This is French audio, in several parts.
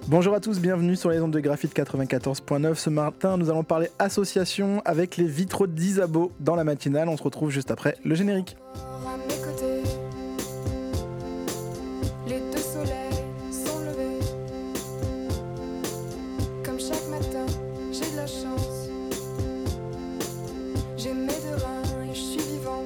Bonjour à tous, bienvenue sur les ondes de Graphite 94.9. Ce matin, nous allons parler association avec les vitraux d'Isabeau dans la matinale. On se retrouve juste après le générique. À mes côtés, les deux soleils sont levés. Comme chaque matin, j'ai de la chance. J'ai mes deux reins et je suis vivante.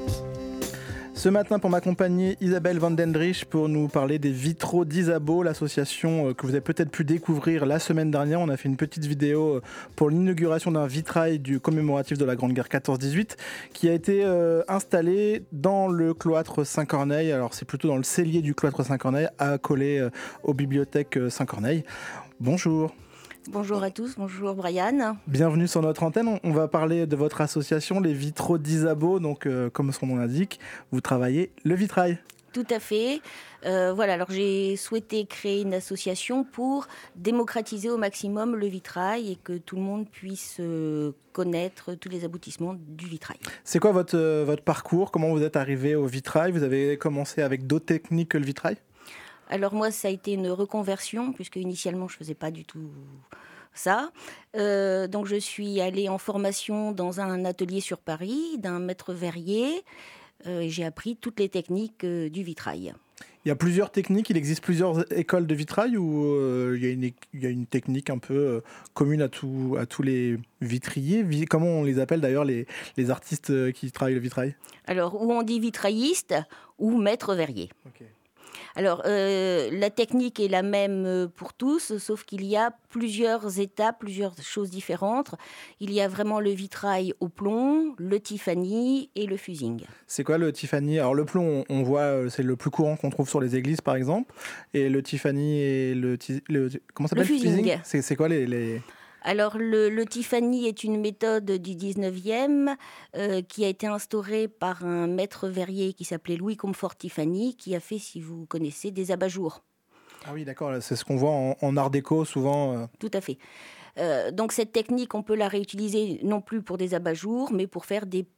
Ce matin, pour m'accompagner, Isabelle Van Dendrich pour nous parler des vitraux d'Isabeau, l'association que vous avez peut-être pu découvrir la semaine dernière. On a fait une petite vidéo pour l'inauguration d'un vitrail du commémoratif de la Grande Guerre 14-18 qui a été installé dans le cloître Saint-Corneille. Alors c'est plutôt dans le cellier du cloître Saint-Corneille, accolé aux bibliothèques Saint-Corneille. Bonjour. Bonjour à tous, bonjour Brian. Bienvenue sur notre antenne. On va parler de votre association, les vitraux d'Isabeau. Donc, comme son nom l'indique, vous travaillez le vitrail. Tout à fait. Alors j'ai souhaité créer une association pour démocratiser au maximum le vitrail et que tout le monde puisse connaître tous les aboutissements du vitrail. C'est quoi votre parcours ? Comment vous êtes arrivé au vitrail ? Vous avez commencé avec d'autres techniques que le vitrail ? Alors moi, ça a été une reconversion, puisque initialement, je ne faisais pas du tout ça. Donc je suis allée en formation dans un atelier sur Paris, d'un maître verrier, et j'ai appris toutes les techniques du vitrail. Il y a plusieurs techniques, il existe plusieurs écoles de vitrail ou il y a une technique un peu commune à tous les vitriers ? Comment on les appelle d'ailleurs les artistes qui travaillent le vitrail ? Alors, ou on dit vitrailliste ou maître verrier. Okay. Alors, la technique est la même pour tous, sauf qu'il y a plusieurs étapes, plusieurs choses différentes. Il y a vraiment le vitrail au plomb, le Tiffany et le fusing. C'est quoi le Tiffany ? Alors le plomb, on voit, c'est le plus courant qu'on trouve sur les églises par exemple. Et le Tiffany et comment ça s'appelle ? Le fusing. C'est quoi les... Alors, le Tiffany est une méthode du 19e qui a été instaurée par un maître verrier qui s'appelait Louis Comfort Tiffany, qui a fait, si vous connaissez, des abat-jours. Ah oui, d'accord, c'est ce qu'on voit en art déco souvent. Tout à fait. Donc, cette technique, on peut la réutiliser non plus pour des abat-jours, mais pour faire des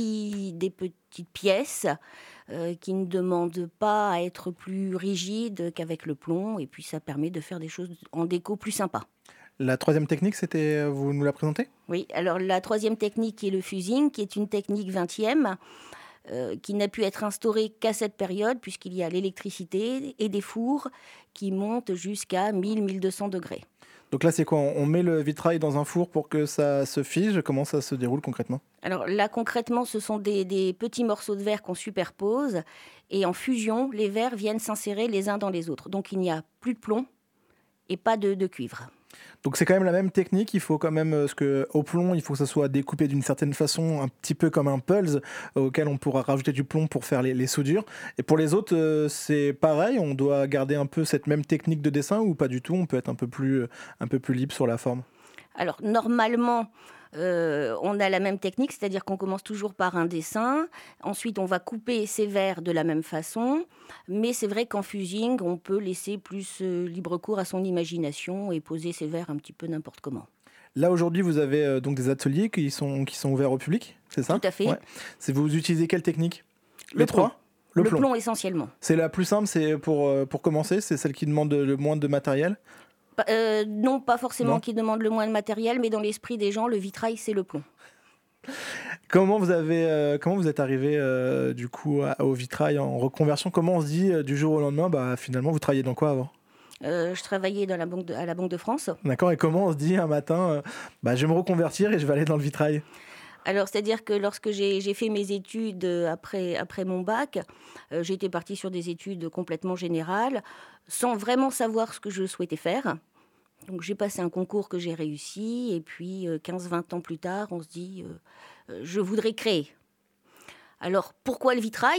petites pièces qui ne demandent pas à être plus rigides qu'avec le plomb. Et puis, ça permet de faire des choses en déco plus sympas. La troisième technique, c'était, vous nous la présentez ? Oui, alors la troisième technique est le fusing, qui est une technique 20e, qui n'a pu être instaurée qu'à cette période, puisqu'il y a l'électricité et des fours qui montent jusqu'à 1000-1200 degrés. Donc là, c'est quoi ? On met le vitrail dans un four pour que ça se fige ? Comment ça se déroule concrètement ? Alors là, concrètement, ce sont des petits morceaux de verre qu'on superpose, et en fusion, les verres viennent s'insérer les uns dans les autres. Donc il n'y a plus de plomb et pas de cuivre. Donc c'est quand même la même technique, il faut quand même, parce qu'au plomb, il faut que ça soit découpé d'une certaine façon, un petit peu comme un pulse, auquel on pourra rajouter du plomb pour faire les soudures. Et pour les autres, c'est pareil, on doit garder un peu cette même technique de dessin ou pas du tout, on peut être un peu plus libre sur la forme. Alors normalement, on a la même technique, c'est-à-dire qu'on commence toujours par un dessin. Ensuite, on va couper ces verres de la même façon. Mais c'est vrai qu'en fusing, on peut laisser plus libre cours à son imagination et poser ces verres un petit peu n'importe comment. Là, aujourd'hui, vous avez donc des ateliers qui sont ouverts au public, c'est ça ? Tout à fait. Ouais. Vous utilisez quelle technique ? Le Les plomb. trois ? Le plomb essentiellement. C'est la plus simple, c'est pour commencer, c'est celle qui demande le moins de matériel ? Non, pas forcément Non. qui demande le moins de matériel, mais dans l'esprit des gens, le vitrail, c'est le plomb. Comment vous êtes arrivé du coup au vitrail en reconversion ? Comment on se dit du jour au lendemain, finalement vous travailliez dans quoi avant ? Je travaillais à la Banque de France. D'accord, et comment on se dit un matin, je vais me reconvertir et je vais aller dans le vitrail ? Alors, c'est-à-dire que lorsque j'ai fait mes études après mon bac, j'étais partie sur des études complètement générales, sans vraiment savoir ce que je souhaitais faire. Donc, j'ai passé un concours que j'ai réussi, et puis 15-20 ans plus tard, on se dit, je voudrais créer. Alors, pourquoi le vitrail ?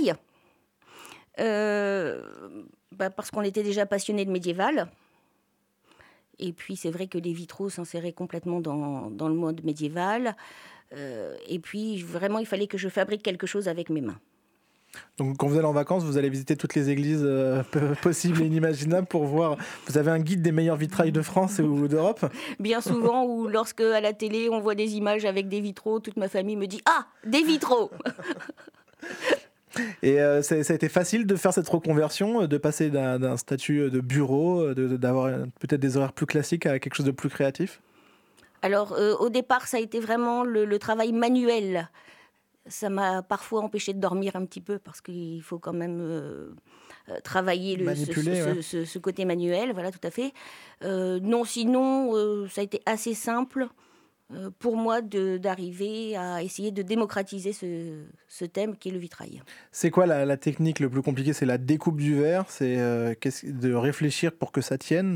Parce qu'on était déjà passionné de médiéval. Et puis, c'est vrai que les vitraux s'inséraient complètement dans le monde médiéval. Et puis, vraiment, il fallait que je fabrique quelque chose avec mes mains. Donc, quand vous allez en vacances, vous allez visiter toutes les églises possibles et inimaginables pour voir. Vous avez un guide des meilleurs vitrails de France ou d'Europe ? Bien souvent, ou lorsque à la télé, on voit des images avec des vitraux, toute ma famille me dit « Ah, des vitraux !» Et ça a été facile de faire cette reconversion, de passer d'un statut de bureau, d'avoir peut-être des horaires plus classiques à quelque chose de plus créatif? Alors, au départ, ça a été vraiment le travail manuel. Ça m'a parfois empêché de dormir un petit peu parce qu'il faut quand même travailler Manipuler, ouais. ce côté manuel, voilà, tout à fait. Non, sinon, ça a été assez simple pour moi d'arriver à essayer de démocratiser ce thème qui est le vitrail. C'est quoi la technique le plus compliquée? C'est la découpe du verre? C'est de réfléchir pour que ça tienne?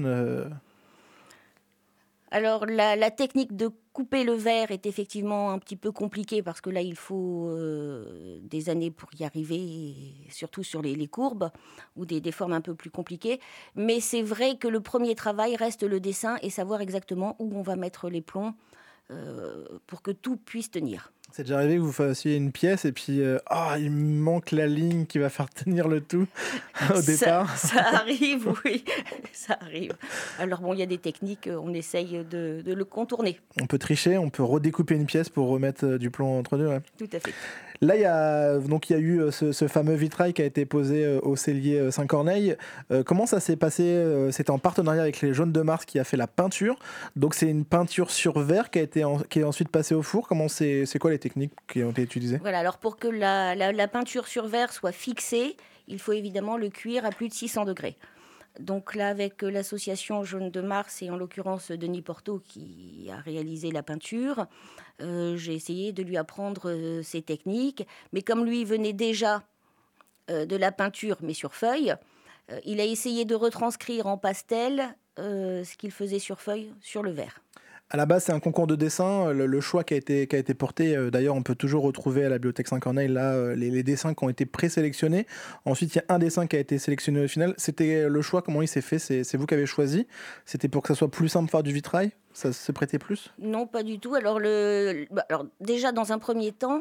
Alors, la technique de couper le verre est effectivement un petit peu compliquée parce que là, il faut des années pour y arriver, et surtout sur les courbes ou des formes un peu plus compliquées. Mais c'est vrai que le premier travail reste le dessin et savoir exactement où on va mettre les plombs pour que tout puisse tenir. C'est déjà arrivé que vous fassiez une pièce et puis il me manque la ligne qui va faire tenir le tout au départ? Ça arrive, oui, ça arrive. Alors bon, il y a des techniques, on essaye de le contourner. On peut tricher, on peut redécouper une pièce pour remettre du plomb entre deux. Ouais. Tout à fait. Là, il y a eu ce fameux vitrail qui a été posé au cellier Saint-Corneille. Comment ça s'est passé? C'était en partenariat avec les Jaunes de Mars qui a fait la peinture. Donc c'est une peinture sur verre qui est ensuite passée au four. C'est quoi les techniques qui ont été utilisées? Voilà, alors pour que la peinture sur verre soit fixée, il faut évidemment le cuire à plus de 600 degrés. Donc là, avec l'association Jaunes de Mars et en l'occurrence Denis Porteau qui a réalisé la peinture, j'ai essayé de lui apprendre ces techniques. Mais comme lui venait déjà de la peinture, mais sur feuille, il a essayé de retranscrire en pastel ce qu'il faisait sur feuille, sur le verre. À la base, c'est un concours de dessin. Le choix qui a été porté, d'ailleurs, on peut toujours retrouver à la Bibliothèque Saint-Corneille là, les dessins qui ont été présélectionnés. Ensuite, il y a un dessin qui a été sélectionné au final. C'était le choix, comment il s'est fait? C'est vous qui avez choisi? C'était pour que ça soit plus simple de faire du vitrail? Ça se prêtait plus? Non, pas du tout. Alors, alors déjà, dans un premier temps,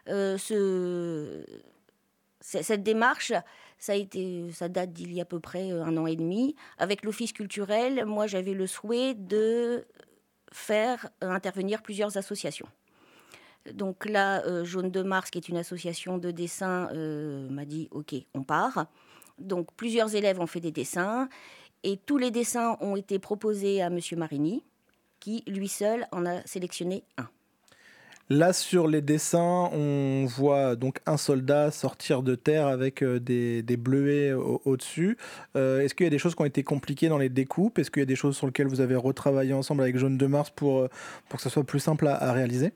cette démarche, ça date d'il y a à peu près 1 an et demi. Avec l'Office culturel, moi, j'avais le souhait de faire intervenir plusieurs associations. Donc là, Jaunes de Mars, qui est une association de dessin, m'a dit « Ok, on part ». Donc plusieurs élèves ont fait des dessins et tous les dessins ont été proposés à Monsieur Marini, qui lui seul en a sélectionné un. Là, sur les dessins, on voit donc un soldat sortir de terre avec des bleuets au-dessus. Est-ce qu'il y a des choses qui ont été compliquées dans les découpes? Est-ce qu'il y a des choses sur lesquelles vous avez retravaillé ensemble avec Jaunes de Mars pour que ça soit plus simple à réaliser?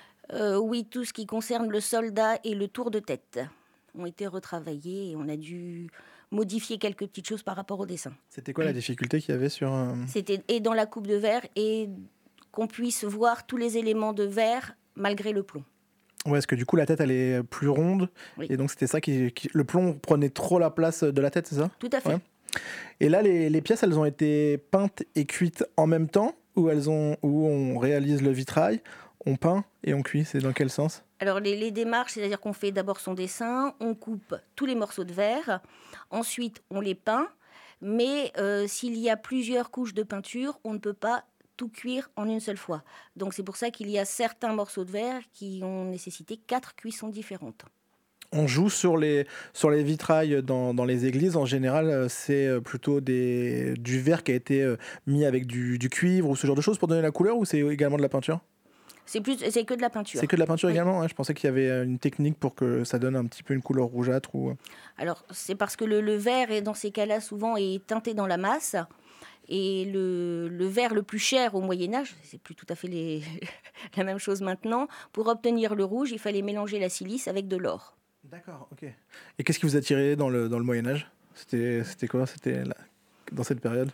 Oui, tout ce qui concerne le soldat et le tour de tête ont été retravaillés et on a dû modifier quelques petites choses par rapport au dessin. C'était quoi la difficulté qu'il y avait sur... C'était et dans la coupe de verre et qu'on puisse voir tous les éléments de verre malgré le plomb. Ouais, parce que du coup, la tête, elle est plus ronde. Oui. Et donc, c'était ça le plomb prenait trop la place de la tête, c'est ça? Tout à fait. Ouais. Et là, les pièces, elles ont été peintes et cuites en même temps? Où on réalise le vitrail, on peint et on cuit? C'est dans quel sens? Alors, les démarches, c'est-à-dire qu'on fait d'abord son dessin, on coupe tous les morceaux de verre, ensuite on les peint, mais s'il y a plusieurs couches de peinture, on ne peut pas tout cuire en une seule fois. Donc c'est pour ça qu'il y a certains morceaux de verre qui ont nécessité 4 cuissons différentes. On joue sur les vitrails dans les églises. En général, c'est plutôt du verre qui a été mis avec du cuivre ou ce genre de choses pour donner la couleur, ou c'est également de la peinture? C'est que de la peinture. C'est que de la peinture Oui. également, hein. Je pensais qu'il y avait une technique pour que ça donne un petit peu une couleur rougeâtre. Alors c'est parce que le verre, est, dans ces cas-là, souvent est teinté dans la masse. Et le verre le plus cher au Moyen-Âge, c'est plus tout à fait la même chose maintenant, pour obtenir le rouge, il fallait mélanger la silice avec de l'or. D'accord, ok. Et qu'est-ce qui vous a tiré dans le Moyen-Âge? C'était quoi? Dans cette période?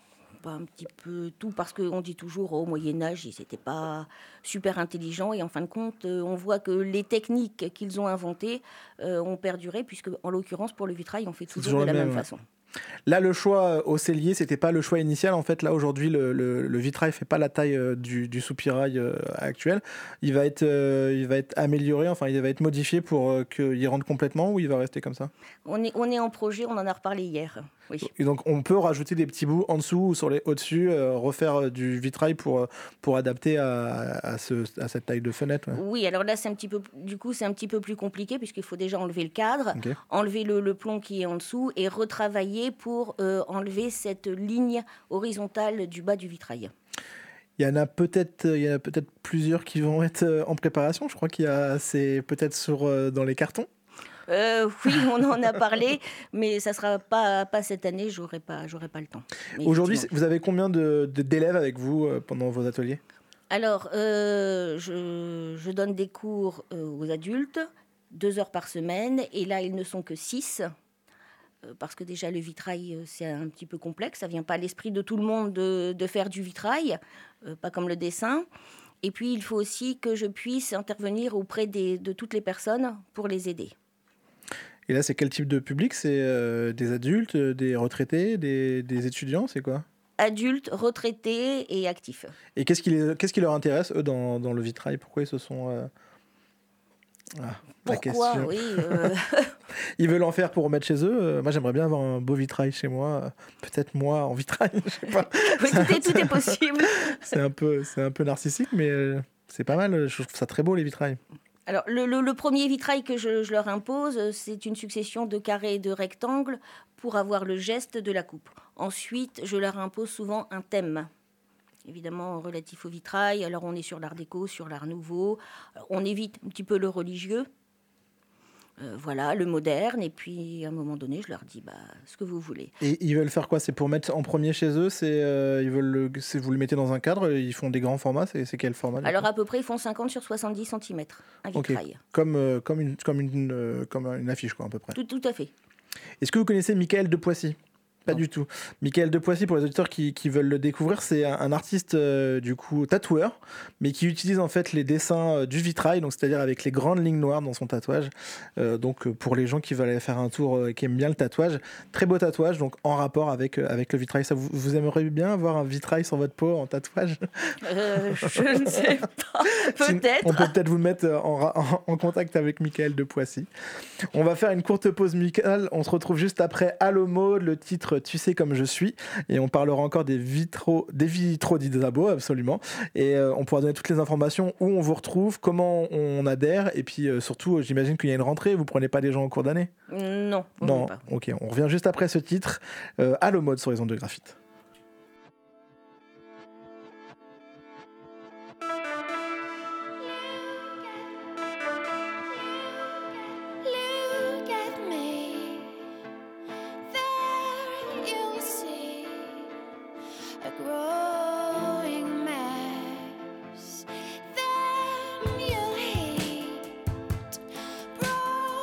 Un petit peu tout, parce qu'on dit toujours au Moyen-Âge, ils n'étaient pas super intelligents, et en fin de compte, on voit que les techniques qu'ils ont inventées ont perduré, puisque en l'occurrence, pour le vitrail, on fait toujours de la même façon. Là, le choix au cellier, c'était pas le choix initial. En fait, là, aujourd'hui, le vitrail fait pas la taille du soupirail actuel. Il va être amélioré, enfin, il va être modifié pour qu'il rentre complètement, ou il va rester comme ça? On est en projet, on en a reparlé hier. Oui. Et donc on peut rajouter des petits bouts en dessous ou au-dessus, refaire du vitrail pour adapter à cette taille de fenêtre. Ouais. Oui, alors là, c'est un petit peu plus compliqué puisqu'il faut déjà enlever le cadre, Ok. enlever le plomb qui est en dessous et retravailler pour enlever cette ligne horizontale du bas du vitrail. Il y en a peut-être plusieurs qui vont être en préparation. Je crois c'est peut-être dans les cartons. Oui, on en a parlé, mais ça sera pas cette année, j'aurai pas le temps. Mais Aujourd'hui, effectivement. vous avez combien d'élèves avec vous pendant vos ateliers? Alors, je donne des cours aux adultes, 2 heures par semaine, et là, ils ne sont que 6, parce que déjà, le vitrail, c'est un petit peu complexe, ça vient pas à l'esprit de tout le monde de faire du vitrail, pas comme le dessin. Et puis, il faut aussi que je puisse intervenir auprès de toutes les personnes pour les aider. Et là, c'est quel type de public? C'est des adultes, des retraités, des étudiants? C'est quoi? Adultes, retraités et actifs. Et qu'est-ce qui leur intéresse, eux, dans le vitrail? Pourquoi ils se sont... la Pourquoi? question. Oui. Ils veulent en faire pour remettre chez eux. Moi, j'aimerais bien avoir un beau vitrail chez moi. Peut-être moi en vitrail, je sais pas. Oui, tout est possible. C'est un peu narcissique, mais c'est pas mal. Je trouve ça très beau, les vitrails. Alors, le premier vitrail que je leur impose, c'est une succession de carrés et de rectangles pour avoir le geste de la coupe. Ensuite, je leur impose souvent un thème, évidemment relatif au vitrail. Alors, on est sur l'art déco, sur l'art nouveau. On évite un petit peu le religieux. Voilà, le moderne. Et puis, à un moment donné, je leur dis ce que vous voulez. Et ils veulent faire quoi? C'est pour mettre en premier chez eux? Vous le mettez dans un cadre? Ils font des grands formats? C'est quel format? Alors, à peu près, ils font 50 sur 70 cm, un vitrail. Okay. Comme une affiche, quoi, à peu près. Tout à fait. Est-ce que vous connaissez Michael de Poissy? Pas du tout. Michael de Poissy, pour les auditeurs qui veulent le découvrir, c'est un artiste du coup tatoueur, mais qui utilise en fait les dessins du vitrail, donc c'est-à-dire avec les grandes lignes noires dans son tatouage. Donc pour les gens qui veulent aller faire un tour, qui aiment bien le tatouage, très beau tatouage, donc en rapport avec le vitrail. Ça, vous aimeriez bien avoir un vitrail sur votre peau en tatouage? Je ne sais pas. Peut-être. On peut peut-être vous mettre en contact avec Michael de Poissy. On va faire une courte pause musicale. On se retrouve juste après Allo Mode, le titre Tu sais comme je suis, et on parlera encore des vitraux d'Isabeau, absolument, et on pourra donner toutes les informations, où on vous retrouve, comment on adhère, et puis surtout, j'imagine qu'il y a une rentrée, vous prenez pas des gens en cours d'année? Non, pas. Ok, on revient juste après ce titre, Allo Mode sur les ondes de Graphite.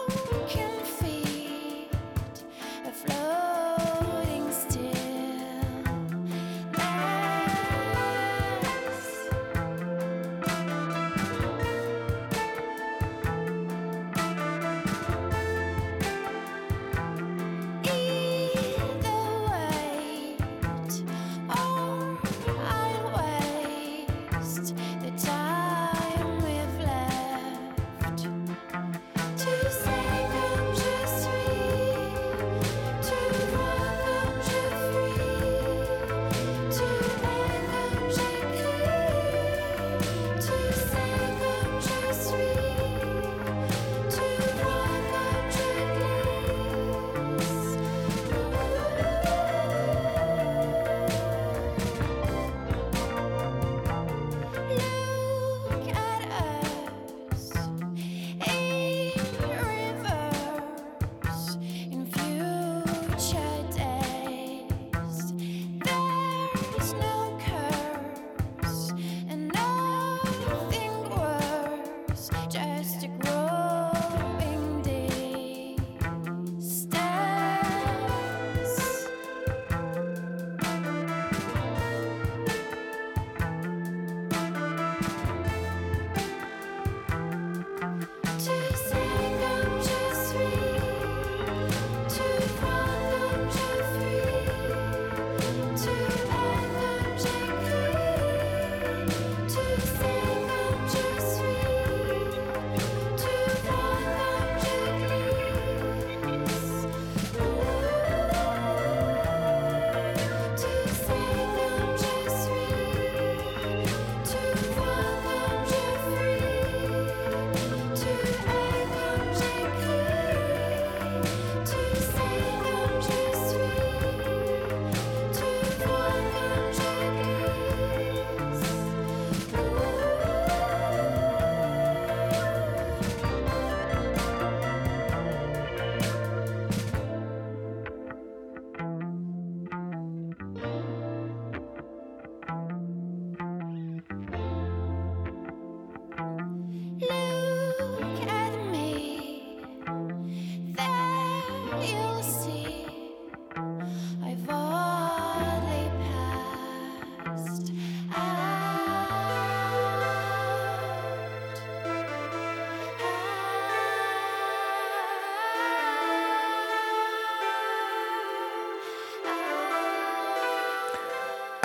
Floating still.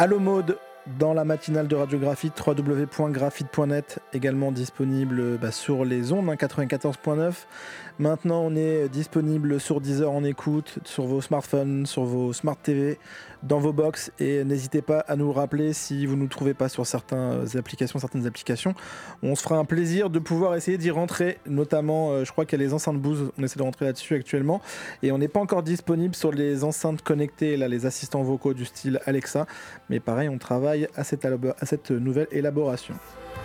Allo Mode dans la matinale de Radio Graphite, www.graphite.net, également disponible sur les ondes 94.9. Maintenant, on est disponible sur Deezer en écoute, sur vos smartphones, sur vos smart TV, dans vos box. Et n'hésitez pas à nous rappeler si vous ne nous trouvez pas sur certaines applications. On se fera un plaisir de pouvoir essayer d'y rentrer. Notamment, je crois qu'il y a les enceintes Bose. On essaie de rentrer là-dessus actuellement. Et on n'est pas encore disponible sur les enceintes connectées, là, les assistants vocaux du style Alexa. Mais pareil, on travaille à cette nouvelle élaboration.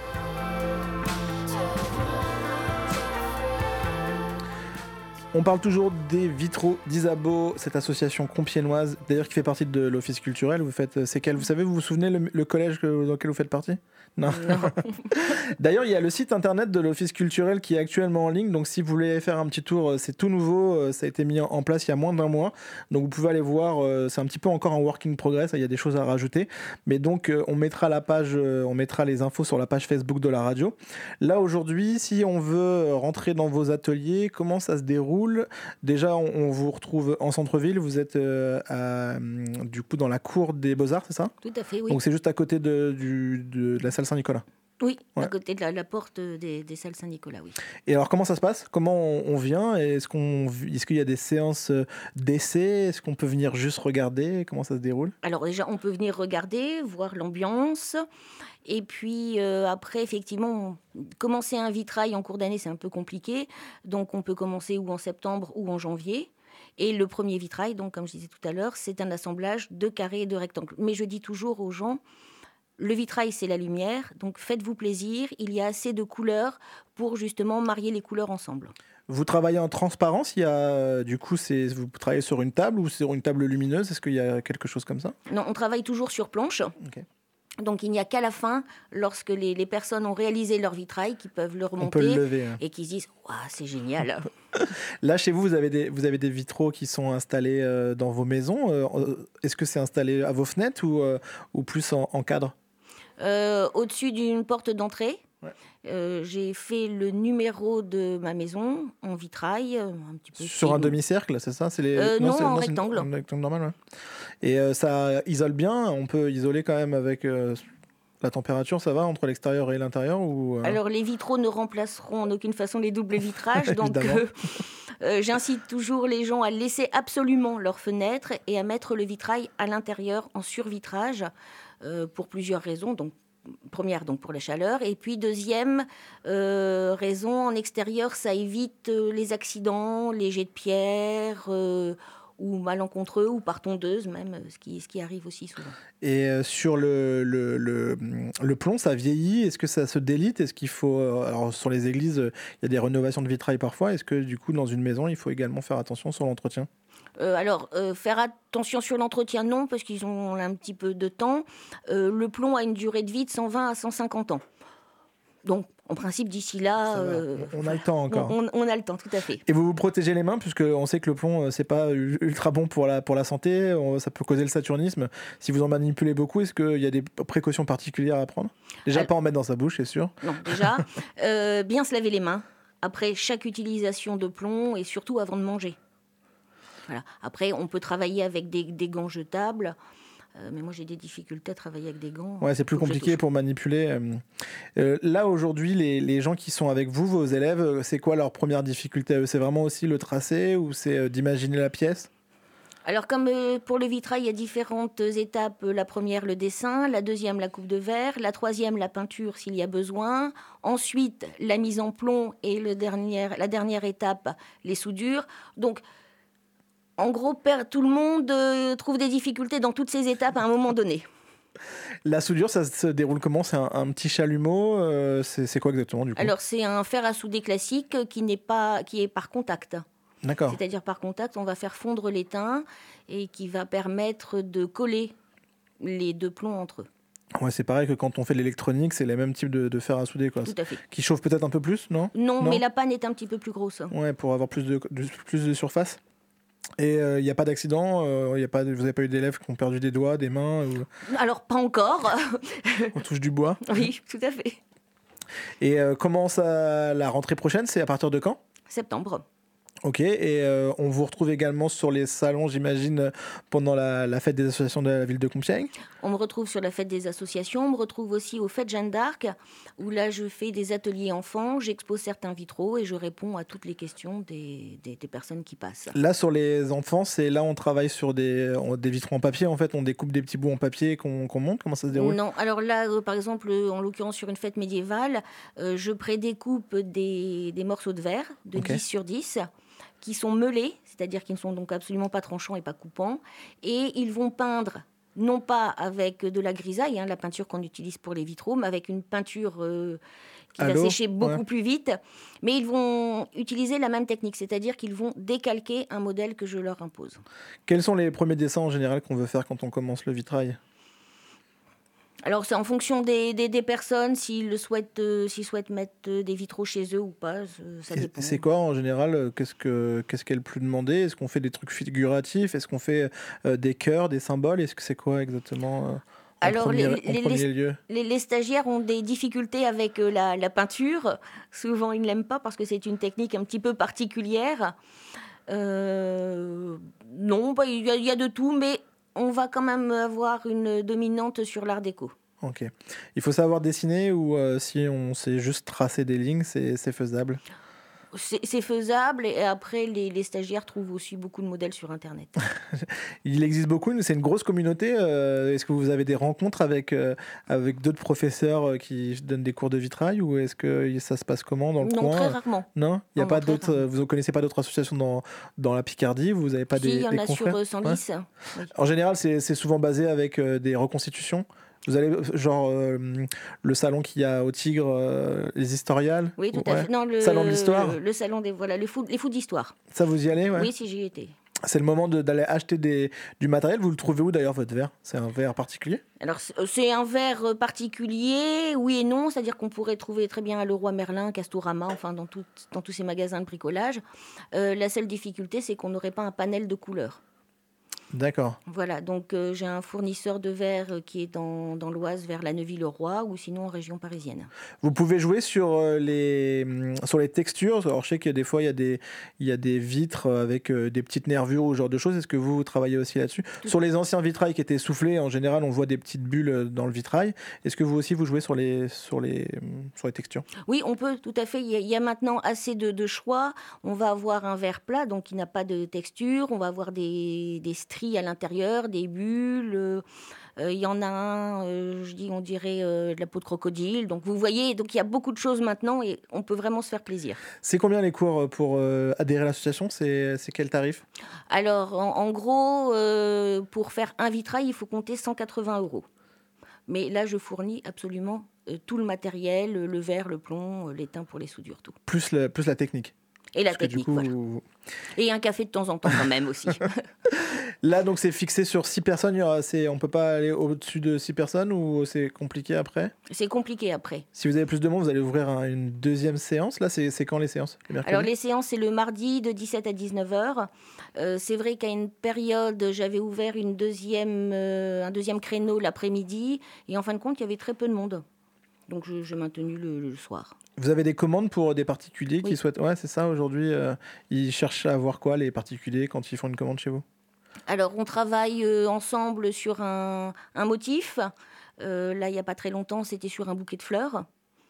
On parle toujours des vitraux d'Isabeau, cette association compiègnoise, d'ailleurs qui fait partie de l'office culturel. Vous vous souvenez le collège dans lequel vous faites partie ? Non. D'ailleurs, il y a le site internet de l'office culturel qui est actuellement en ligne. Donc, si vous voulez faire un petit tour, c'est tout nouveau. Ça a été mis en place il y a moins d'un mois. Donc, vous pouvez aller voir. C'est un petit peu encore un work in progress. Il y a des choses à rajouter. Mais donc, on mettra les infos sur la page Facebook de la radio. Là, aujourd'hui, si on veut rentrer dans vos ateliers, comment ça se déroule ? Déjà, on vous retrouve en centre-ville. Vous êtes du coup dans la cour des Beaux-Arts, c'est ça ? Tout à fait, oui. Donc, c'est juste à côté de la salle Saint-Nicolas. Oui, ouais. À côté de la porte des salles Saint-Nicolas, oui. Et alors, comment ça se passe ? Comment on vient ? Est-ce qu'il y a des séances d'essai ? Est-ce qu'on peut venir juste regarder ? Comment ça se déroule ? Alors déjà, on peut venir regarder, voir l'ambiance. Et puis après, effectivement, commencer un vitrail en cours d'année, c'est un peu compliqué. Donc on peut commencer ou en septembre ou en janvier. Et le premier vitrail, donc comme je disais tout à l'heure, c'est un assemblage de carrés et de rectangles. Mais je dis toujours aux gens... Le vitrail, c'est la lumière, donc faites-vous plaisir. Il y a assez de couleurs pour justement marier les couleurs ensemble. Vous travaillez en transparence. Vous travaillez sur une table ou sur une table lumineuse ? Est-ce qu'il y a quelque chose comme ça ? Non, on travaille toujours sur planche. Okay. Donc il n'y a qu'à la fin, lorsque les personnes ont réalisé leur vitrail, qui peuvent le remonter. On peut le lever, hein. Et qui se disent « Waouh, c'est génial !» Là, chez vous, vous avez des vitraux qui sont installés dans vos maisons. Est-ce que c'est installé à vos fenêtres ou plus en cadre ? Au-dessus d'une porte d'entrée. Ouais. J'ai fait le numéro de ma maison en vitrail, un petit peu sur un demi-cercle, c'est ça ? En rectangle. Un rectangle normal, ouais. Et ça isole bien. On peut isoler quand même avec la température, ça va entre l'extérieur et l'intérieur ou Alors les vitraux ne remplaceront en aucune façon les doubles vitrages, donc j'incite toujours les gens à laisser absolument leurs fenêtres et à mettre le vitrail à l'intérieur en survitrage. Pour plusieurs raisons. Donc, première, donc pour la chaleur. Et puis, deuxième raison, en extérieur, ça évite les accidents, les jets de pierre ou malencontreux ou par tondeuse même, ce qui arrive aussi souvent. Et sur le plomb, ça vieillit. Est-ce que ça se délite ? Est-ce qu'il faut... alors, sur les églises, il y a des rénovations de vitrail parfois. Est-ce que, du coup, dans une maison, il faut également faire attention sur l'entretien ? Faire attention sur l'entretien, non, parce qu'ils ont un petit peu de temps. Le plomb a une durée de vie de 120 à 150 ans. Donc, en principe, d'ici là... on a le temps encore. On a le temps, tout à fait. Et vous vous protégez les mains, puisqu'on sait que le plomb, c'est pas ultra bon pour la santé. Ça peut causer le saturnisme. Si vous en manipulez beaucoup, est-ce qu'il y a des précautions particulières à prendre ? Déjà, pas en mettre dans sa bouche, c'est sûr. Non, déjà, bien se laver les mains après chaque utilisation de plomb et surtout avant de manger. Voilà. Après, on peut travailler avec des gants jetables, mais moi j'ai des difficultés à travailler avec des gants. Ouais, c'est plus compliqué pour manipuler. Là, aujourd'hui, les gens qui sont avec vous, vos élèves, c'est quoi leur première difficulté à eux ? C'est vraiment aussi le tracé ou c'est d'imaginer la pièce ? Alors, comme pour le vitrail, il y a différentes étapes. La première, le dessin. La deuxième, la coupe de verre. La troisième, la peinture s'il y a besoin. Ensuite, la mise en plomb et la dernière étape, les soudures. Donc, en gros, tout le monde trouve des difficultés dans toutes ces étapes à un moment donné. La soudure, ça se déroule comment ? C'est un petit chalumeau c'est quoi exactement du coup ? Alors, c'est un fer à souder classique qui est par contact. D'accord. C'est-à-dire par contact, on va faire fondre l'étain et qui va permettre de coller les deux plombs entre eux. Ouais, c'est pareil que quand on fait de l'électronique, c'est les mêmes types de fer à souder, quoi. Tout à fait. Qui chauffent peut-être un peu plus, non ? Non, mais la panne est un petit peu plus grosse. Ouais, pour avoir plus de surface. Et il n'y a pas d'accident, vous n'avez pas eu d'élèves qui ont perdu des doigts, des mains Alors, pas encore. On touche du bois. Oui, tout à fait. Et comment ça, la rentrée prochaine, c'est à partir de quand ? Septembre. Ok, et on vous retrouve également sur les salons, j'imagine, pendant la fête des associations de la ville de Compiègne. On me retrouve sur la fête des associations, on me retrouve aussi aux fêtes Jeanne d'Arc, où là je fais des ateliers enfants, j'expose certains vitraux et je réponds à toutes les questions des personnes qui passent. Là, sur les enfants, c'est là on travaille sur des vitraux en papier, en fait, on découpe des petits bouts en papier qu'on monte, comment ça se déroule? Non, alors là, par exemple, en l'occurrence sur une fête médiévale, je prédécoupe des morceaux de verre de Ok. 10 sur 10 qui sont meulés, c'est-à-dire qui ne sont donc absolument pas tranchants et pas coupants, et ils vont peindre non pas avec de la grisaille, la peinture qu'on utilise pour les vitraux, mais avec une peinture qui À va l'eau? sécher beaucoup Ouais. plus vite, mais ils vont utiliser la même technique, c'est-à-dire qu'ils vont décalquer un modèle que je leur impose. Quels sont les premiers dessins en général qu'on veut faire quand on commence le vitrail? Alors, c'est en fonction des personnes, s'ils souhaitent mettre des vitraux chez eux ou pas, ça dépend. C'est quoi en général? Qu'est-ce qui est le plus demandé? Est-ce qu'on fait des trucs figuratifs? Est-ce qu'on fait des cœurs, des symboles? Est-ce que c'est quoi exactement en Alors, premier lieu? les stagiaires ont des difficultés avec la peinture. Souvent, ils ne l'aiment pas parce que c'est une technique un petit peu particulière. Non, il y a de tout, mais on va quand même avoir une dominante sur l'art déco. Ok. Il faut savoir dessiner ou si on sait juste tracer des lignes, c'est faisable? C'est faisable et après, les stagiaires trouvent aussi beaucoup de modèles sur Internet. Il existe beaucoup, c'est une grosse communauté. Est-ce que vous avez des rencontres avec d'autres professeurs qui donnent des cours de vitrail ou est-ce que ça se passe comment dans le Non, coin? très rarement. Non, il y a Non, pas non, très d'autres. rarement. Vous ne connaissez pas d'autres associations dans la Picardie? Vous n'avez pas Si, il y en des a confrères? sur Senlis. Oui. En général, c'est souvent basé avec des reconstitutions. Vous allez, genre, le salon qu'il y a au Tigre, les historiales? Oui, tout à Ouais. fait. Non, Salon de l'histoire? le salon des voilà, les fous d'histoire. Ça, vous y allez, ouais? Oui, si j'y étais. C'est le moment d'aller acheter du matériel. Vous le trouvez où d'ailleurs, votre verre? C'est un verre particulier? Alors, c'est un verre particulier, oui et non, c'est-à-dire qu'on pourrait trouver très bien à Leroy Merlin, Castorama, enfin dans tous ces magasins de bricolage. La seule difficulté, c'est qu'on n'aurait pas un panel de couleurs. D'accord. Voilà, donc j'ai un fournisseur de verre qui est dans l'Oise, vers la Neuville-le-Roi, ou sinon en région parisienne. Vous pouvez jouer sur les textures. Alors, je sais que des fois, il y a des vitres avec des petites nervures ou ce genre de choses. Est-ce que vous travaillez aussi là-dessus? Sur les anciens vitrails qui étaient soufflés, en général, on voit des petites bulles dans le vitrail. Est-ce que vous aussi, vous jouez sur les textures? Oui, on peut, tout à fait. Il y a maintenant assez de choix. On va avoir un verre plat, donc qui n'a pas de texture. On va avoir des stries à l'intérieur, des bulles. Il y en a un, on dirait de la peau de crocodile. Donc vous voyez, donc il y a beaucoup de choses maintenant et on peut vraiment se faire plaisir. C'est combien les cours pour adhérer à l'association? C'est quel tarif? Alors, en gros, pour faire un vitrail, il faut compter 180 €. Mais là, je fournis absolument tout le matériel, le verre, le plomb, l'étain pour les soudures, tout. Plus la technique. Et la Parce que du technique, coup, voilà. Et un café de temps en temps quand même aussi. là, donc, c'est fixé sur 6 personnes. On peut pas aller au-dessus de 6 personnes ou c'est compliqué après? C'est compliqué après. Si vous avez plus de monde, vous allez ouvrir une deuxième séance. Là, c'est quand les séances? Le mercredi? Alors les séances, c'est le mardi de 17 à 19 h. C'est vrai qu'à une période, j'avais ouvert un deuxième créneau l'après-midi. Et en fin de compte, il y avait très peu de monde. Donc j'ai maintenu le soir. Vous avez des commandes pour des particuliers qui Oui. souhaitent... Ouais, c'est ça, aujourd'hui. Ils cherchent à avoir quoi, les particuliers, quand ils font une commande chez vous? Alors on travaille ensemble sur un motif. Là, il n'y a pas très longtemps, c'était sur un bouquet de fleurs.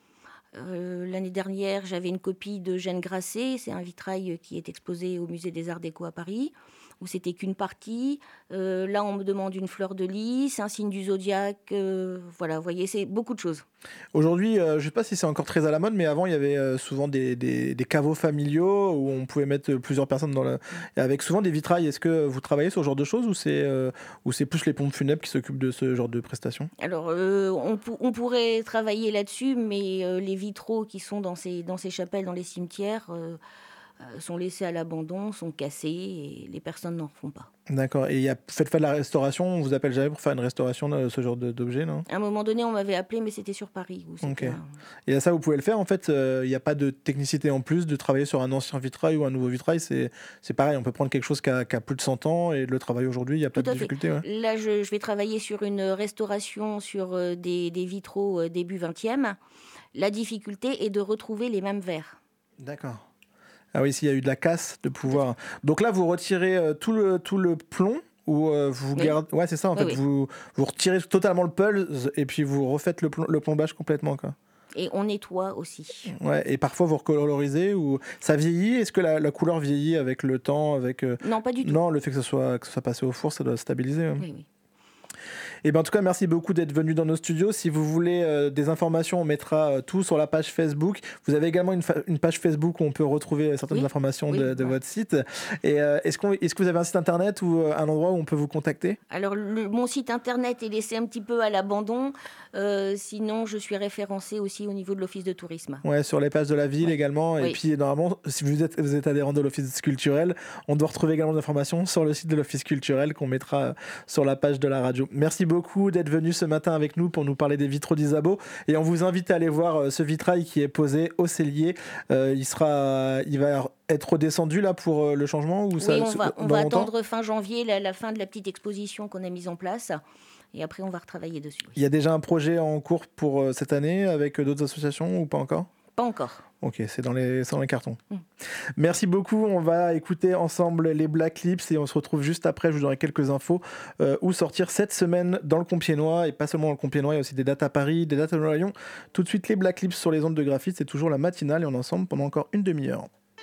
L'année dernière, j'avais une copie de Jeanne Grasset. C'est un vitrail qui est exposé au Musée des Arts Déco à Paris, où c'était qu'une partie. Là, on me demande une fleur de lys, un signe du zodiaque. Voilà, vous voyez, c'est beaucoup de choses. Aujourd'hui, je ne sais pas si c'est encore très à la mode, mais avant, il y avait souvent des caveaux familiaux où on pouvait mettre plusieurs personnes avec souvent des vitrails. Est-ce que vous travaillez sur ce genre de choses ou c'est plus les pompes funèbres qui s'occupent de ce genre de prestations? Alors, on pourrait travailler là-dessus, mais les vitraux qui sont dans ces chapelles, dans les cimetières, sont laissés à l'abandon, sont cassés et les personnes n'en refont pas. D'accord. Et faites pas de la restauration? On vous appelle jamais pour faire une restauration de ce genre d'objet, non? À un moment donné, on m'avait appelé, mais c'était sur Paris. Où c'était Ok. Et là, ça, vous pouvez le faire. En fait, il n'y a pas de technicité en plus de travailler sur un ancien vitrail ou un nouveau vitrail. C'est pareil. On peut prendre quelque chose qui a plus de 100 ans et le travailler aujourd'hui. Il n'y a pas Tout de à fait. difficulté. Ouais. Là, je vais travailler sur une restauration sur des vitraux début 20e. La difficulté est de retrouver les mêmes verres. D'accord. Ah oui, s'il y a eu de la casse de pouvoir. Donc là, vous retirez tout le plomb ou vous Oui. gardez. Ouais, c'est ça en Oui, fait. oui. Vous retirez totalement le pulse et puis vous refaites le plombage complètement, quoi. Et on nettoie aussi. Ouais, et parfois vous recolorisez ou ça vieillit. Est-ce que la couleur vieillit avec le temps, avec Non, pas du tout. non, le fait que ce soit passé au four, ça doit stabiliser. Hein. Oui, oui. Et ben en tout cas, merci beaucoup d'être venu dans nos studios. Si vous voulez des informations, on mettra tout sur la page Facebook. Vous avez également une page Facebook où on peut retrouver certaines Oui. informations Oui, de ouais. votre site. Et est-ce que vous avez un site internet ou un endroit où on peut vous contacter? Alors, mon site internet est laissé un petit peu à l'abandon. Sinon, je suis référencée aussi au niveau de l'Office de tourisme. Ouais, sur les pages de la ville Ouais. également. Et Oui. puis normalement, si vous êtes adhérent de l'Office culturel, on doit retrouver également des informations sur le site de l'Office culturel qu'on mettra sur la page de la radio. Merci beaucoup d'être venu ce matin avec nous pour nous parler des vitraux d'Isabeau. Et on vous invite à aller voir ce vitrail qui est posé au cellier. Il va être redescendu là pour le changement ou ça, Oui, on dans va longtemps attendre fin janvier, la fin de la petite exposition qu'on a mise en place. Et après, on va retravailler dessus. Il y a déjà un projet en cours pour cette année avec d'autres associations ou pas encore? Pas encore. Ok, c'est dans les cartons. Merci beaucoup. On va écouter ensemble les Black Lips et on se retrouve juste après. Je vous donnerai quelques infos où sortir cette semaine dans le Compiègnois et pas seulement dans le Compiègnois. Il y a aussi des dates à Paris, des dates à Lyon. Tout de suite, les Black Lips sur les ondes de Graphite. C'est toujours la matinale et on est ensemble pendant encore une demi-heure.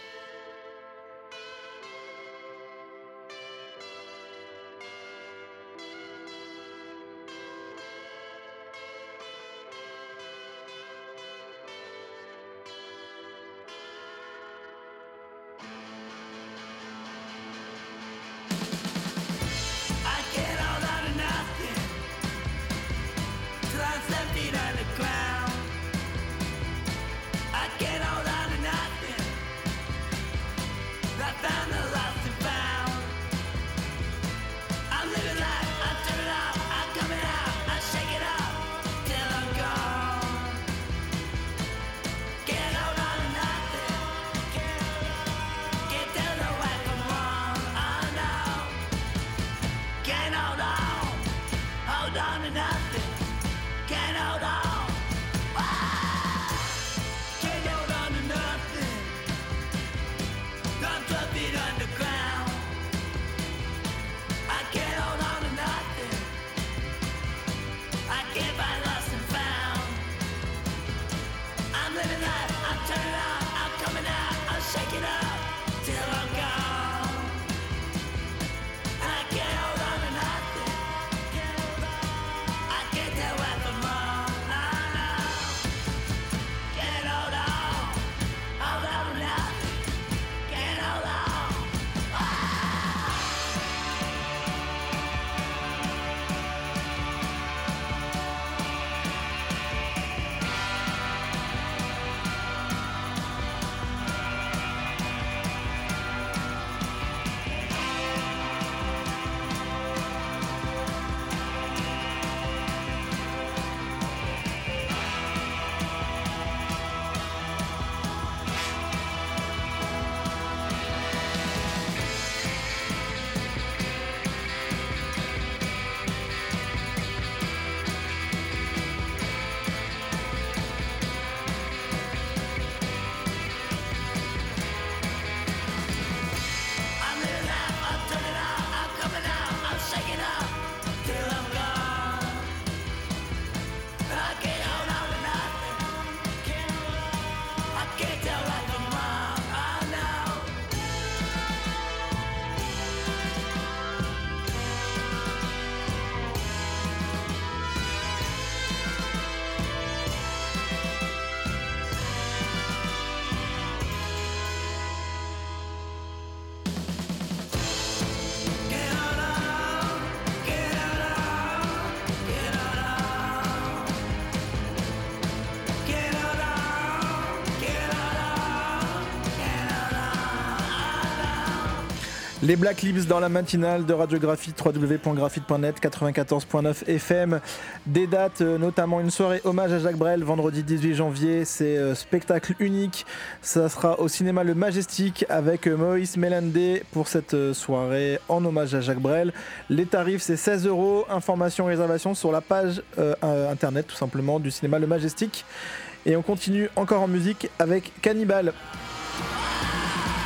Les Black Lips dans la matinale de Radio Graphite, www.graphite.net, 94.9 FM. Des dates, notamment une soirée hommage à Jacques Brel, vendredi 18 janvier. C'est spectacle unique. Ça sera au cinéma Le Majestic avec Moïse Mélandé pour cette soirée en hommage à Jacques Brel. Les tarifs, c'est 16 €. Informations et réservations sur la page internet, tout simplement, du cinéma Le Majestic. Et on continue encore en musique avec Cannibal.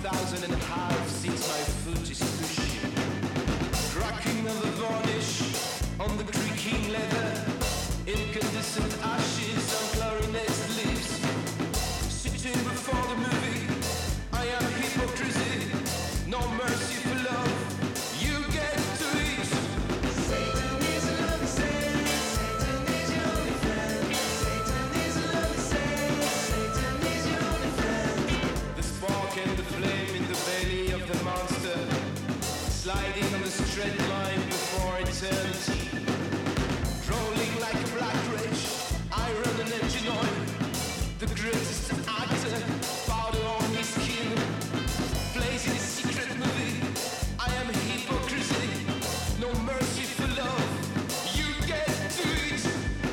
1,000 and a half since my foot is pushing. Cracking of the varnish on the creaking leather, incandescent ashes on clarinet leaves. Sitting before the movie, I am hypocrisy, no mercy for love. You get to it. Satan is a lovely saint. Satan is your only friend. Satan is a lovely saint. Satan is your only friend. The spark and the flame in the belly of the monster, sliding on the straight line before eternity. Rolling like a black rage, iron and engine oil. The greatest actor, powder on his skin, plays in a secret movie. I am hypocrisy, no mercy for love. You get to it.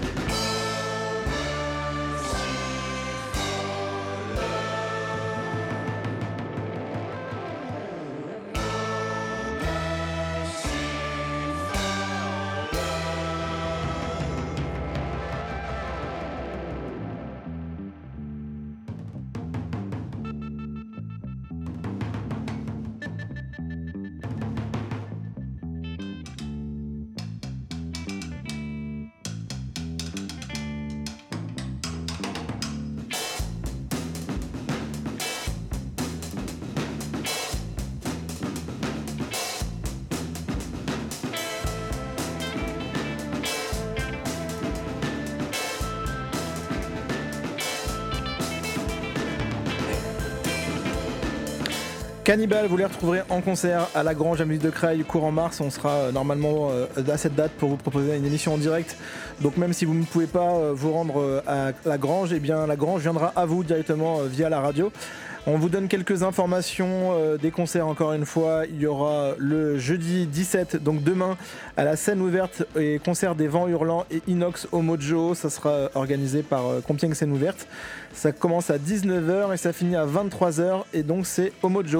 Cannibal, vous les retrouverez en concert à la Grange à Musique de Creil courant mars. On sera normalement à cette date pour vous proposer une émission en direct. Donc même si vous ne pouvez pas vous rendre à la Grange, eh bien la Grange viendra à vous directement via la radio. On vous donne quelques informations des concerts encore une fois. Il y aura le jeudi 17, donc demain, à la scène ouverte et concert des Vents Hurlants et Inox au Mojo. Ça sera organisé par Compiègne Scène Ouverte. Ça commence à 19h et ça finit à 23h et donc c'est au Mojo.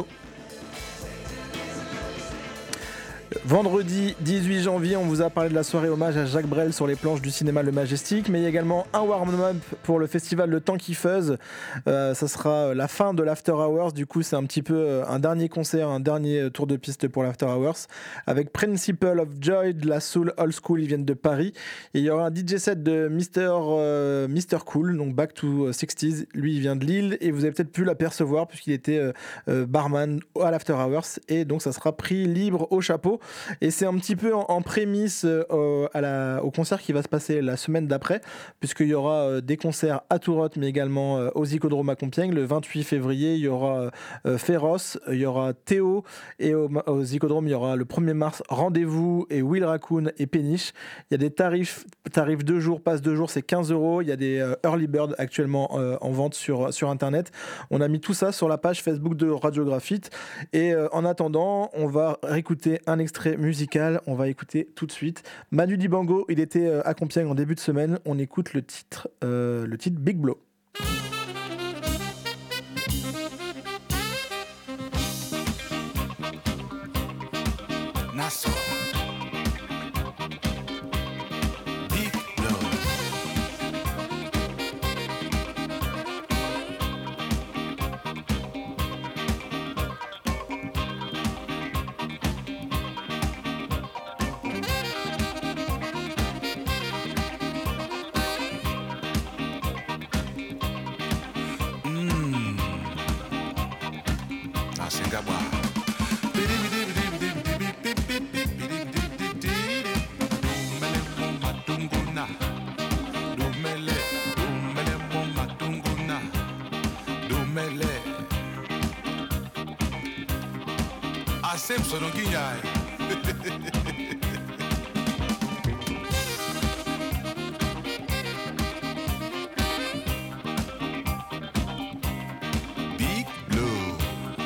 Vendredi 18 janvier, on vous a parlé de la soirée hommage à Jacques Brel sur les planches du cinéma Le Majestic, mais il y a également un warm-up pour le festival Le Temps qui Fuzz. Ça sera la fin de l'After Hours, du coup c'est un petit peu un dernier concert, un dernier tour de piste pour l'After Hours, avec Principle of Joy de la Soul Old School, ils viennent de Paris. Et il y aura un DJ set de Mr. Cool, donc Back to 60s, lui il vient de Lille, et vous avez peut-être pu l'apercevoir puisqu'il était barman à l'After Hours, et donc ça sera prix libre au chapeau. Et c'est un petit peu en prémisse au concert qui va se passer la semaine d'après, puisqu'il y aura des concerts à Tourotte, mais également au Zicodrome à Compiègne. Le 28 février, il y aura Féroce, il y aura Théo, et au Zicodrome, il y aura le 1er mars Rendez-vous et Will Raccoon et Péniche. Il y a des tarifs 2 jours, passe 2 jours, c'est 15 €. Il y a des Early Bird actuellement en vente sur Internet. On a mis tout ça sur la page Facebook de Radio Graphite. Et en attendant, on va réécouter un extrait musical. On va écouter tout de suite Manu Dibango. Il était à Compiègne en début de semaine. On écoute le titre Big Blow. Nassau. Big Blow. Simpson on Guignay. Big Blue.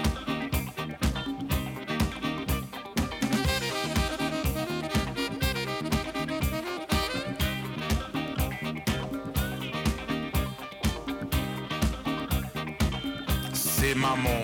C'est maman.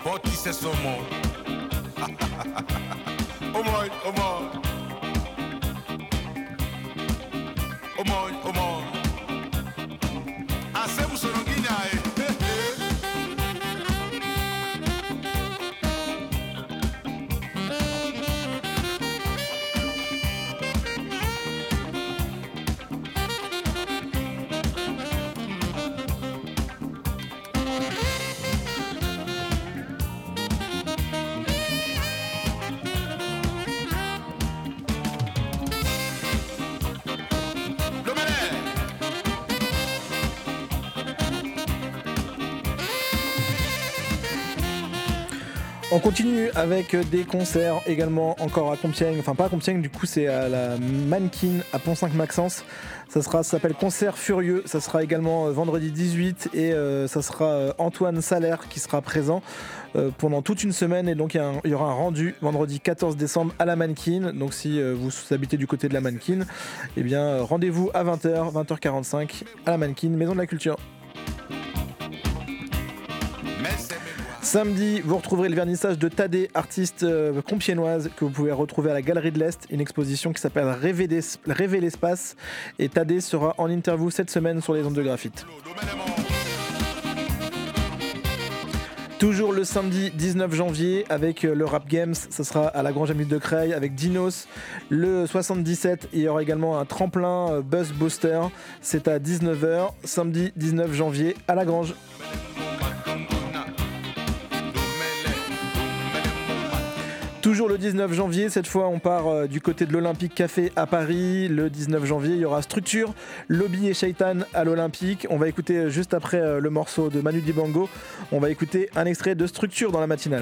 Poti se somo. Omoy, omoy. Omoy, omoy. Asem soronginyae. On continue avec des concerts également encore à Compiègne, enfin pas à Compiègne, du coup c'est à la Mannequin à Pont-5-Maxence. Ça s'appelle Concert Furieux, ça sera également vendredi 18 et ça sera Antoine Salaire qui sera présent pendant toute une semaine et donc il y aura un rendu vendredi 14 décembre à la Mannequin. Donc si vous habitez du côté de la Mannequin, eh bien rendez-vous à 20h, 20h45 à la Mannequin, Maison de la Culture. Samedi, vous retrouverez le vernissage de Tadé, artiste compiègnoise que vous pouvez retrouver à la Galerie de l'Est, une exposition qui s'appelle Rêver l'espace. Et Tadé sera en interview cette semaine sur les ondes de graphite. Toujours le samedi 19 janvier avec le Rap Games, ça sera à la Grange Amélie de Creil avec Dinos. Le 77, il y aura également un tremplin Buzz Booster, c'est à 19h, samedi 19 janvier à la Grange. Toujours le 19 janvier, cette fois on part du côté de l'Olympique Café à Paris. Le 19 janvier, il y aura Structure, Lobby et Shaitan à l'Olympique. On va écouter juste après le morceau de Manu Dibango, on va écouter un extrait de Structure dans la matinale.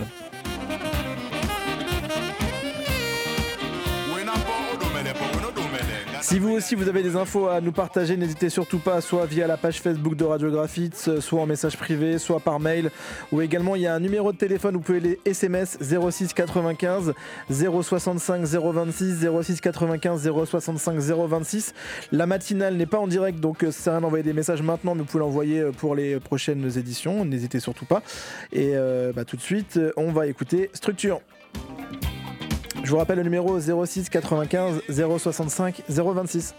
Si vous aussi vous avez des infos à nous partager, n'hésitez surtout pas, soit via la page Facebook de Radio Graphite, soit en message privé, soit par mail, ou également il y a un numéro de téléphone, vous pouvez les SMS 06 95 065 026 06 95 065 026. La matinale n'est pas en direct, donc ça sert à rien d'envoyer des messages maintenant, mais vous pouvez l'envoyer pour les prochaines éditions, n'hésitez surtout pas. Et tout de suite, on va écouter Structure. Je vous rappelle le numéro 06 95 065 026.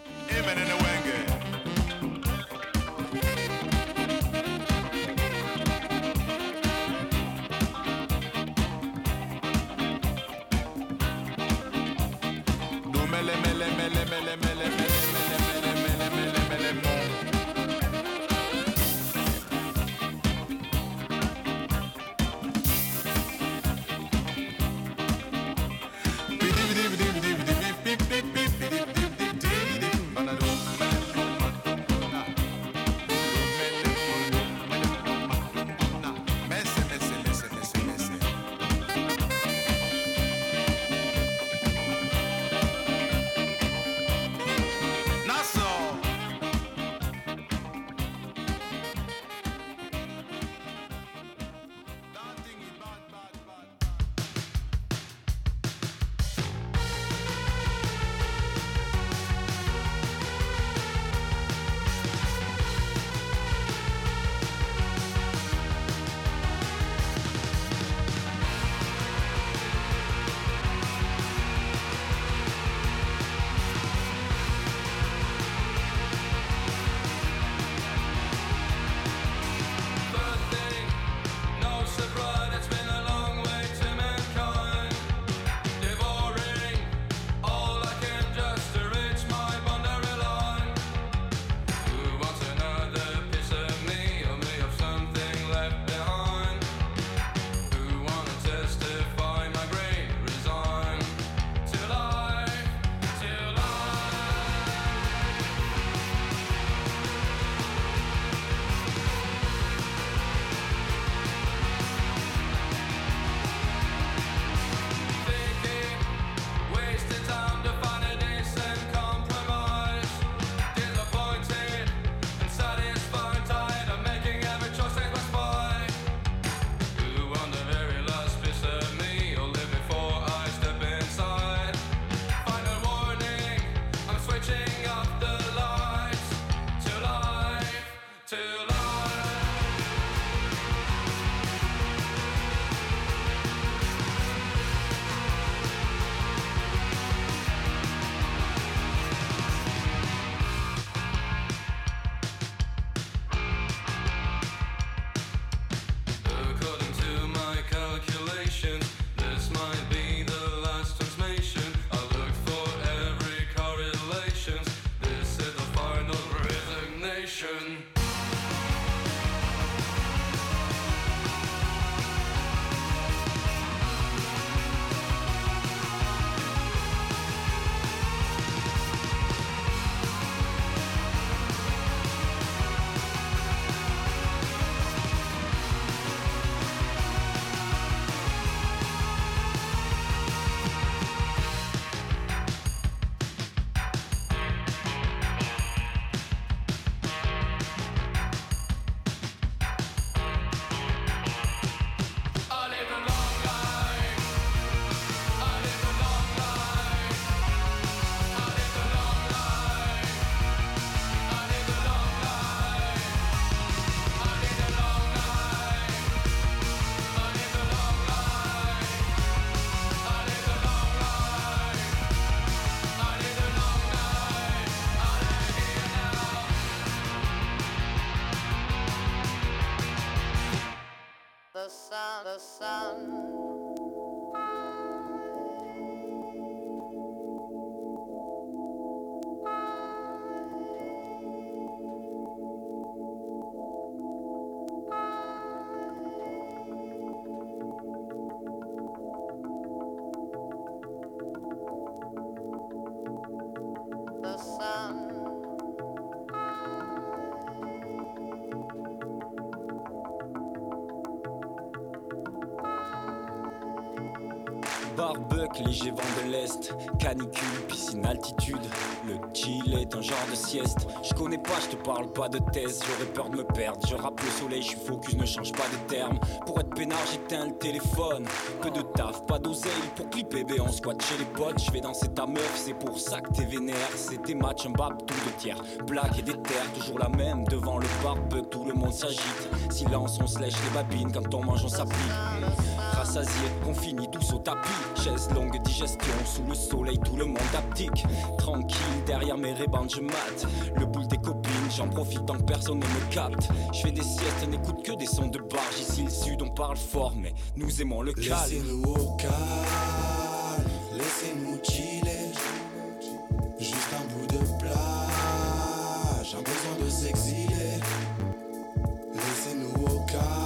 Barbuck, léger vent de l'Est, canicule, piscine, altitude. Le chill est un genre de sieste. Je connais pas, je te parle pas de thèse. J'aurais peur de me perdre, je rappe le soleil, je suis focus, ne change pas de terme. Pour être peinard, j'éteins le téléphone. Peu de taf, pas d'oseille, pour clipper bébé, on squatte chez les potes. Je vais danser ta meuf, c'est pour ça que t'es vénère. C'est tes matchs, un bab, tout de tiers. Blague et des terres, toujours la même. Devant le Barbuck, tout le monde s'agite. Silence, on se lèche les babines, quand on mange, on s'applique. Rassasié, qu'on finit tous au tapis. Chaise longue, digestion, sous le soleil, tout le monde aptique. Tranquille, derrière mes rébans, je mate le boule des copines, j'en profite tant que personne ne me capte. Je fais des siestes, n'écoute que des sons de barge. Ici le sud, on parle fort, mais nous aimons le calme. Laissez-nous au calme, laissez-nous chiller. Juste un bout de plage, un besoin de s'exiler. Laissez-nous au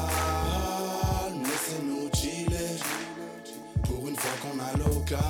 calme, laissez-nous chiller. Pour une fois qu'on a l'occasion,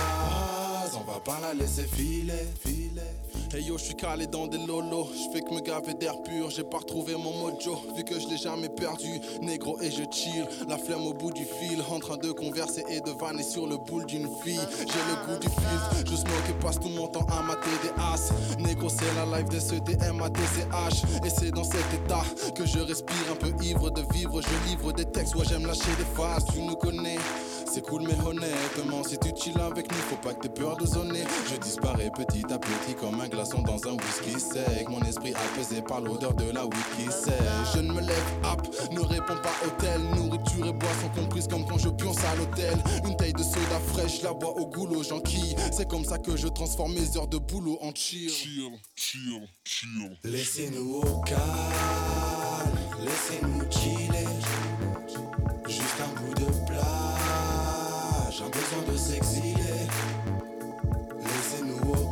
on va pas la laisser filer. Hey yo, je suis calé dans des lolos, je fais que me gaver d'air pur, j'ai pas retrouvé mon mojo, vu que je l'ai jamais perdu, négro et je chill, la flemme au bout du fil, en train de converser et de vanner sur le boule d'une fille, j'ai le goût du filtre, je smoke et passe tout mon temps à mater des as, négro c'est la life des CDM à DCH, et c'est dans cet état que je respire un peu ivre de vivre, je livre des textes, ouais j'aime lâcher des phases, tu nous connais. C'est cool mais honnêtement, si tu chill avec nous, faut pas que t'aies peur de zoner. Je disparais petit à petit comme un glaçon dans un whisky sec. Mon esprit apaisé par l'odeur de la whisky sec. Je ne me lève, hop, ne réponds pas hôtel. Nourriture et boissons comprises comme quand je pionce à l'hôtel. Une taille de soda fraîche, la bois au goulot, j'enquille. C'est comme ça que je transforme mes heures de boulot en chill. Laissez-nous au calme, laissez-nous chiller. Juste un bout de plage, un besoin de s'exiler. Laissez-nous au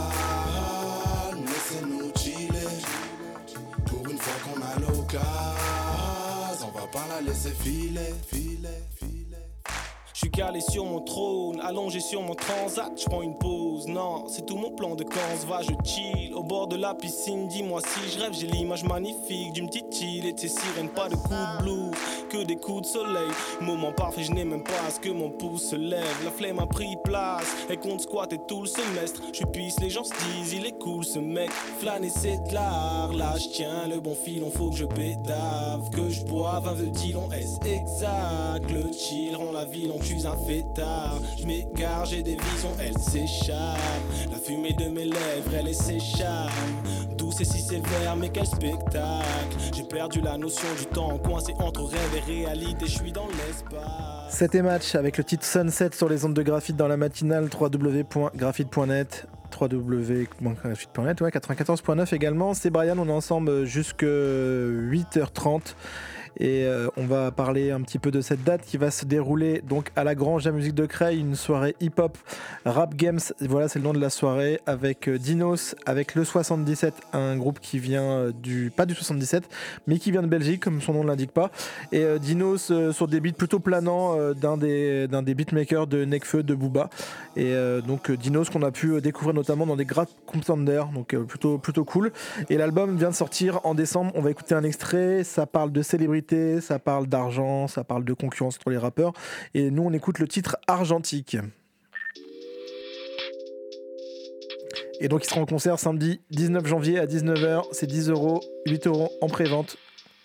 calme, laissez-nous chiller. Pour une fois qu'on a l'occasion, on va pas la laisser filer. Je suis calé sur mon trône, allongé sur mon transat, je prends une pause, non, c'est tout mon plan de quand se va, je chill, au bord de la piscine, dis-moi si je rêve, j'ai l'image magnifique d'une petite île et de ses sirènes, pas de coups de blues, que des coups de soleil, moment parfait, je n'ai même pas à ce que mon pouce se lève, la flemme a pris place, et compte squatter tout le semestre, je pisse, les gens se disent, il est cool ce mec, flâner c'est de l'art, là je tiens le bon filon, faut que je pédave, que je boive un veut-il-on, est-ce exact, le chill rend la ville en je suis un fêtard, je m'égare, j'ai des visions, elles s'échappent. La fumée de mes lèvres, elle est s'échappe. Douce et si sévère, mais quel spectacle. J'ai perdu la notion du temps, coincé entre rêve et réalité, je suis dans l'espace. C'était Match avec le titre Sunset sur les ondes de Graphite dans la matinale, www.graphite.net. www.graphite.net, ouais, 94.9 également. C'est Brian, on est ensemble jusque 8h30. Et on va parler un petit peu de cette date qui va se dérouler donc à la Grange à Musique de Creil, une soirée hip-hop rap games, voilà c'est le nom de la soirée, avec Dinos, avec le 77, un groupe qui vient pas du 77 mais qui vient de Belgique comme son nom ne l'indique pas, et Dinos sur des beats plutôt planants d'un des beatmakers de Nekfeu, de Booba, et donc Dinos qu'on a pu découvrir notamment dans des Grab Contender, donc plutôt cool, et l'album vient de sortir en décembre. On va écouter un extrait, ça parle de célébrité, ça parle d'argent, ça parle de concurrence entre les rappeurs, et nous on écoute le titre Argentique. Et donc il sera en concert samedi 19 janvier à 19h, c'est 10€, 8€ en pré-vente.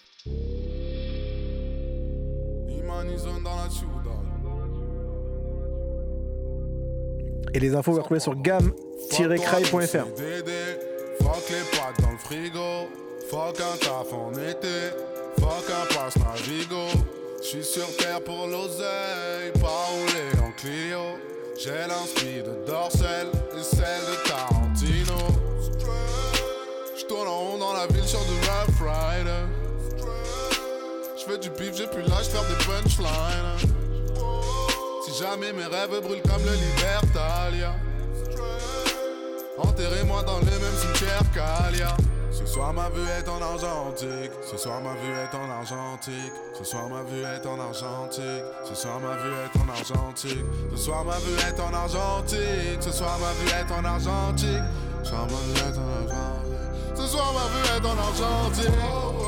Et les infos vous les retrouvez sur gam-cray.fr. Fuck les pattes dans le frigo, fuck un taf en été, fuck un passe Navigo. J'suis sur terre pour l'oseille, pas roulé en Clio. J'ai l'inspi de Dorsel et celle de Tarantino. J'tourne en rond dans la ville sur du Rough Rider. fais du bif, j'ai plus l'âge de faire des punchlines. Si jamais mes rêves brûlent comme le Libertalia, enterrez-moi dans le même cimetière qu'Alia. Ce soir ma vue est en argentique. Ce soir ma vue est en argentique. Ce soir ma vue est en argentique. Ce soir ma vue est en argentique. Ce soir ma vue est en argentique. Ce soir ma vue est en argentique. Ce soir ma vue est en argentique. Ce soir ma vue est en argentique.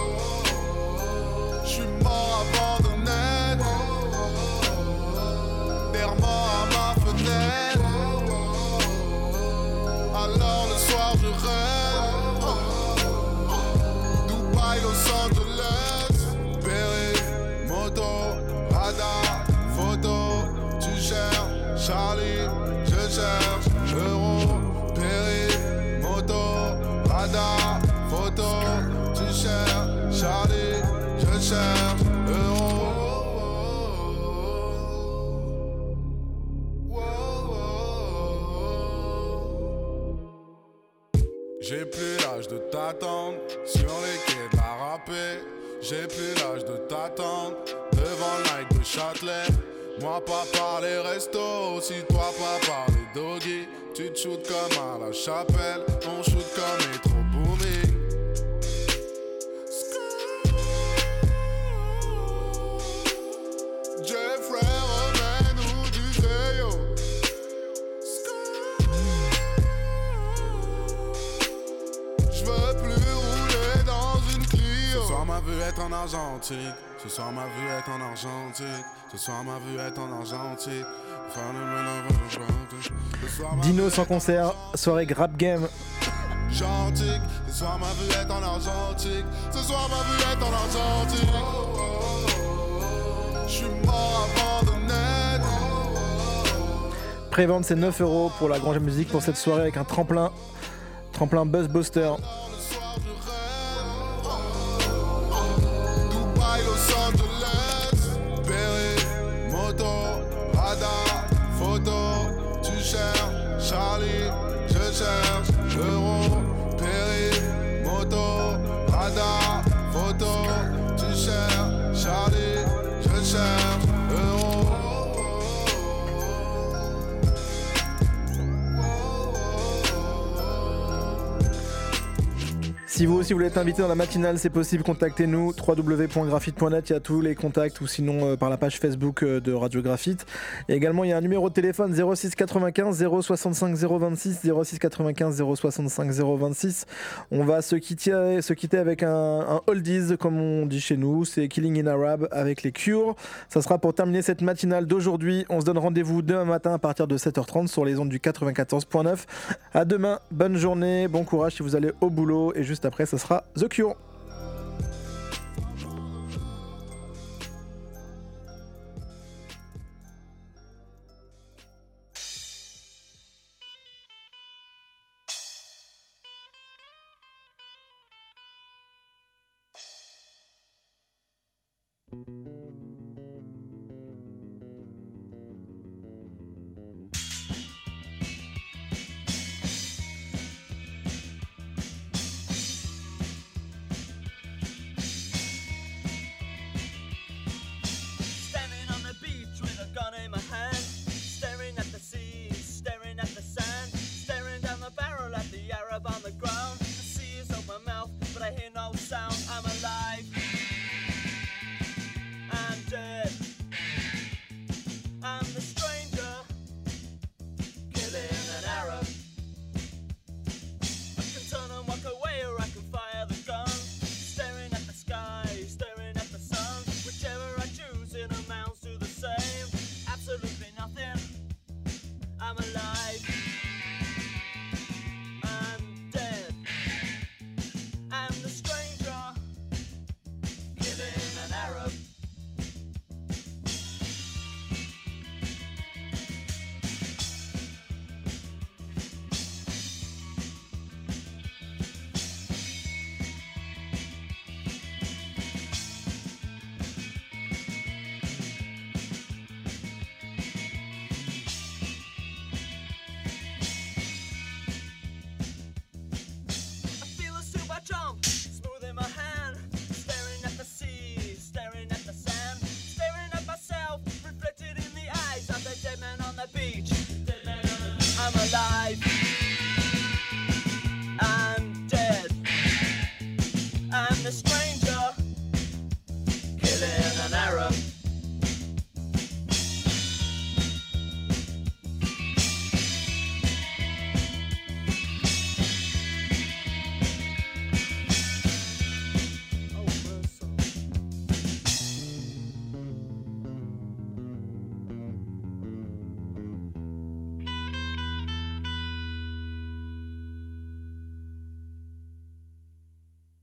J'suis mort avant de naître. Terre-mort à ma fenêtre. Alors le soir je rêve. Dubaï, Los Angeles. Perry, moto, radar, photo. Tu cherches Charlie, je cherche euro. Perry, moto, radar, photo. Tu cherches Charlie, je cherche euro. J'ai plus l'âge de t'attendre sur les quais de la râpée. J'ai plus l'âge de t'attendre devant le night de Châtelet. Moi pas par les restos, si toi pas par les doggy. Tu te shootes comme à la chapelle, on shoot comme métro booming. Jeffrey remène du Zeyo. J'veux plus rouler dans une Clio. Ce soir ma vue est en argentique. Ce soir ma vue est en argentique. Ce soir ma vue est en argentique. Dino sans concert, soirée Grab Game. Gentique. Ce soir ma vue est en argentique. Ce soir ma vue est en argentique. J'suis mort avant de naître. Prévente c'est 9 € pour la Grange Musique pour cette soirée avec un tremplin Buzzbuster. Dubaï, Los Angeles. Perry, moto, radar, photo. Tu cherches Charlie, je cherche euro. Perry, moto, radar, photo. Tu cherches Charlie, je cherche euro. Si vous aussi voulez être invité dans la matinale, c'est possible, contactez-nous www.graphite.net, il y a tous les contacts ou sinon par la page Facebook de Radio Graphite. Et également il y a un numéro de téléphone 06 95 065 026 06 95 065 026. On va se quitter avec un oldies comme on dit chez nous, c'est Killing in Arab avec les Cure. Ça sera pour terminer cette matinale d'aujourd'hui. On se donne rendez-vous demain matin à partir de 7h30 sur les ondes du 94.9. À demain, bonne journée, bon courage si vous allez au boulot et juste après, ça sera The Cure. Thank you.